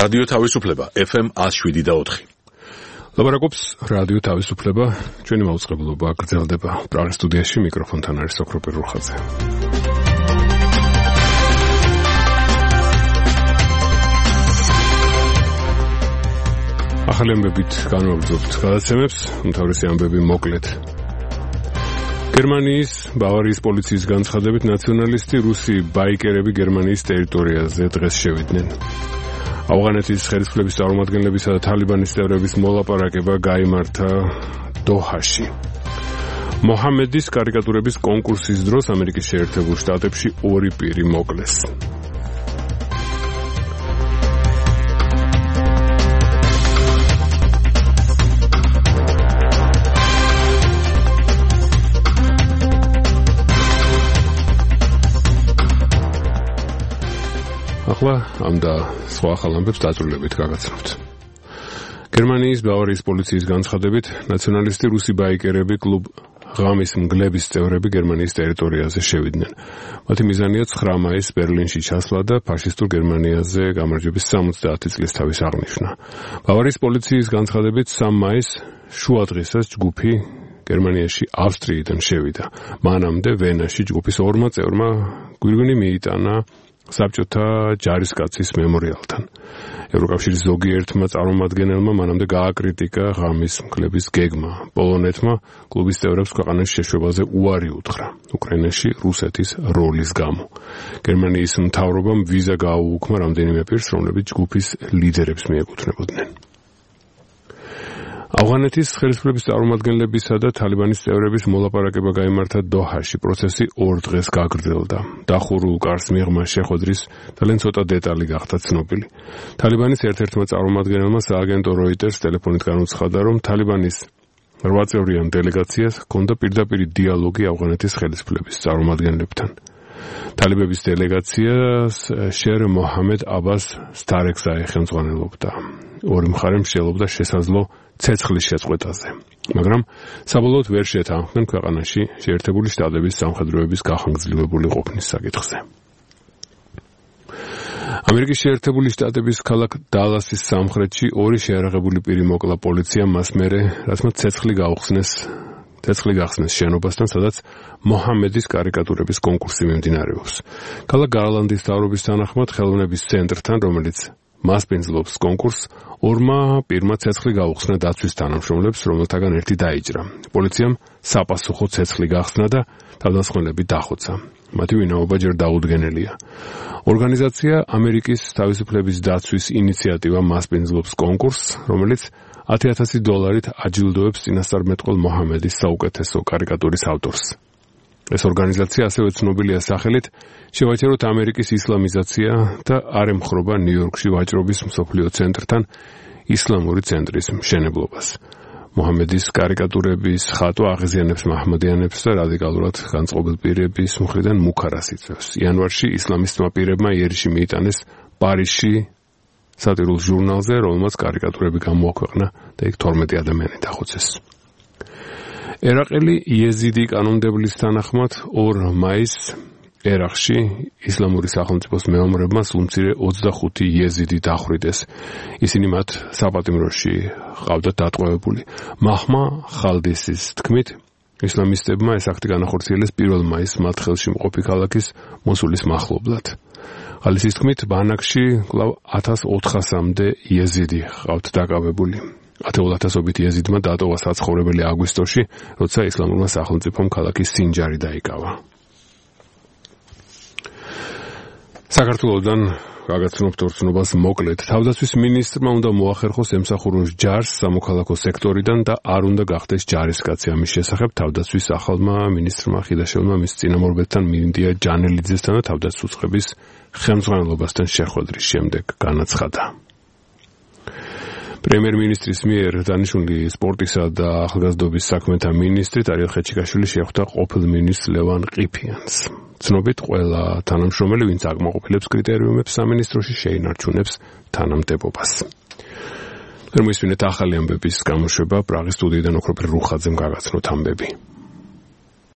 რადიო თავისუფლება FM 107.4. ლაპარაკობს რადიო თავისუფლება, ჩვენი მაუწყებლობა გრძელდება. პრაღის სტუდიაში მიკროფონთან არის ოქროპირ რუხაძე. ახალი ამბებით განვაგრძობთ გადაცემებს, უმთავრესი ამბები მოკლედ. გერმანიის ბავარიის პოლიციის განცხადებით ნაციონალისტი რუსი ბაიკერები გერმანიის ტერიტორიაზე დღეს შევიდნენ. ავღანეთის ხელისუფლების წარმომადგენლებისა და თალიბანის წევრების მოლაპარაკება გაიმართა დოჰაში. მოჰამედის კარიკატურების კონკურსის დროს ამერიკის შეერთებულ შტატებში 2 პირი მოკლეს. ახლა ამ და სხვა ახალ ამბებს დაწვრილებით გაგაცნობთ. გერმანიის ბავარიის პოლიციის განცხადებით ნაციონალისტი რუსი ბაიკერები კლუბ ღამის მგლების წევრები გერმანიის ტერიტორიაზე შევიდნენ. მათი მიზანია 9 მაისს ბერლინში ჩასვლა და ფაშისტურ გერმანიაზე გამარჯვების 70 წლის თავის აღნიშვნა. ბავარიის პოლიციის განცხადებით 3 მაისს შუადღესაც ჯგუფი გერმანიაში ავსტრიიდან შევიდა. მანამდე ვენაში ჯგუფის 2 წევრმა გვირგვინი მიიტანა საბჭოთა ჯარისკაცის მემორიალთან. ევროკავშირის ზოგიერთმა წარმომადგენელმა მანამდე გააკრიტიკა ღამის მგლების გეგმა. პოლონეთმა კლუბის წევრებს ქვეყანაში შეშვებაზე უარი უთხრა უკრაინაში რუსეთის როლის გამო. გერმანიის მთავრობამ ვიზა გააუქმა რამდენიმე პირს, რომლებიც ჯგუფის ლიდერებს მიეკუთვნებოდნენ. ავღანეთის ხელისუფლების წარმომადგენლებისა და თალიბანის წევრების მოლაპარაკება გაიმართა დოჰაში. პროცესი 2 დღეს გაგრძელდა. დახურულ კარს მიღმა შეხვედრის ძალიან ცოტა დეტალი გახდა ცნობილი. თალიბანის ერთ-ერთმა წარმომადგენელმა სააგენტო როიტერს ტელეფონით განუცხადა, რომ თალიბანის 8 წევრიან დელეგაციას ჰქონდა პირდაპირი დიალოგი ავღანეთის ხელისუფლების წარმომადგენლებთან. თალიბების დელეგაციას შერ მოჰამედ აბას სტარეკზაი ხელმძღვანელობდა. ორი მხარე მსჯელობდა შესაძლო ცეცხლის შეწყვეტაზე, მაგრამ საბოლოოდ ვერ შეთანხმდნენ ქვეყანაში შეერთებული შტატების სამხედროების გახანგრძლივებული ყოფნის საკითხზე. ამერიკის შეერთებული შტატების ქალაქ დალასის სამხრეთში 2 შეიარაღებული პირი მოკლა პოლიციამ მას მერე, რაც მათ ცეცხლი გახსნეს შენობასთან, სადაც მოჰამედის კარიკატურების კონკურსი მიმდინარეობს. ქალაქ გარლანდის მთავრობის თანახმად ხელოვნების ცენტრთან, რომელიც მასპინძლობს კონკურსს, 2 პირმა ცეცხლი გაუხსნა დაცვის თანამშრომლებს, რომელთაგან ერთი დაიჭრა. პოლიციამ საპასუხო ცეცხლი გახსნა და თავდამსხმელები დახოცა. მათი ვინაობა ჯერ დაუდგენელია. ორგანიზაცია ამერიკის თავისუფლების დაცვის ინიციატივა მასპინძლობს კონკურსს, რომელიც $10,000 აჯილდოებს წინასწარმეტყველ მოჰამედის საუკეთესო კარიკატურის ავტორს. ეს ორგანიზაცია ასევე ცნობილია სახელით შევაჩეროთ ამერიკის ისლამიზაცია და არ ემხრობა ნიუ-იორკში ვაჭრობის მსოფლიო ცენტრთან ისლამური ცენტრის მშენებლობას. მოჰამედის კარიკატურების ხატვა აღიზიანებს მაჰმადიანებს და რადიკალურად განწყობილ პირების მხრიდან მუქარას იწვევს. იანვარში ისლამისტმა პირებმა იერიში მიიტანეს პარიზში სატირულ ჟურნალზე, რომელმაც კარიკატურები გამოაქვეყნა და იქ 12 ადამიანი დახოცეს. ერაყელი იეზიდი კანონმდებლის თანახმად 2 მაისს ერაყში ისლამური სახელმწიფოს მეომრებმა სულმცირე 25 იეზიდი დახვრიტეს. ისინი მათ საპატიმროში ყავდათ დატყვევებული. მაჰმა ხალდისის თქმით, ისლამისტებმა ეს აქტი განახორციელეს 1 მაისს მათ ხელში მყოფი ქალაქის მოსულის მახლობლად. ხალდისის თქმით, ბანაკში კვლავ 1400-მდე იეზიდი ყავთ დაკავებული. 10,000-ობით იეზიდმა დატოვა საცხოვრებელი აგვისტოში, როცა ისლამურმა სახელმწიფომ ქალაქის სინჯარი დაიკავა. საქართველოსდან გაგაცნობთ ორცნობას მოკლედ. თავდაცვის მინისტრმა უნდა მოახერხოს ემსახუროს ჯარს სამოქალაქო სექტორიდან და არ უნდა გახდეს ჯარისკაცი. ამის შესახებ თავდაცვის ახალმა მინისტრმა ხიდაშელმა მის წინამორბედთან მინდია ჯანელიძესთან და თავდაცვის უწყების ხელმძღვანელობასთან შეხვედრის შემდეგ განაცხადა. პრემიერ-მინისტრის მიერ დანიშნული სპორტისა და ახალგაზრდობის საქმეთა მინისტრი ტარიელ ხეჩიკაშვილი შეხვდა ყოფილ მინისტრს ლევან ყიფიანს. ცნობით, ყველა თანამშრომელი, ვინც აკმაყოფილებს კრიტერიუმებს სამინისტროში, შეინარჩუნებს თანამდებობას. მოისმინეთ ახალი ამბების გამოშვება პრაღის სტუდიიდან ოქროპირ რუხაძემ გაგაცნოთ ამბები.